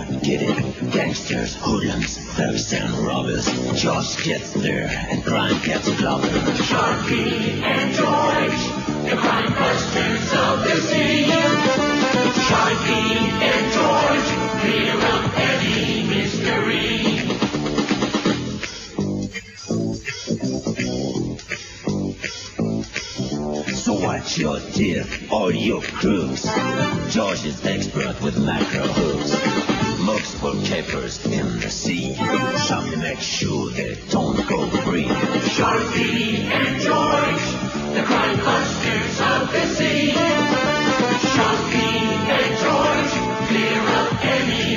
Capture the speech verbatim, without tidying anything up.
not get it. Gangsters, hoodlums, thugs and robbers. Josh gets there and crime gets clobbered. Sharpie and George, the crime busters of the sea. Sharpie and George, clear up any mystery. So watch your teeth or your crooks. George is expert with macro hooks. Mugs for capers in the sea. Sharpie makes sure they don't go free. Sharpie and George, the crime busters of the sea. Sharpie and George, clear up any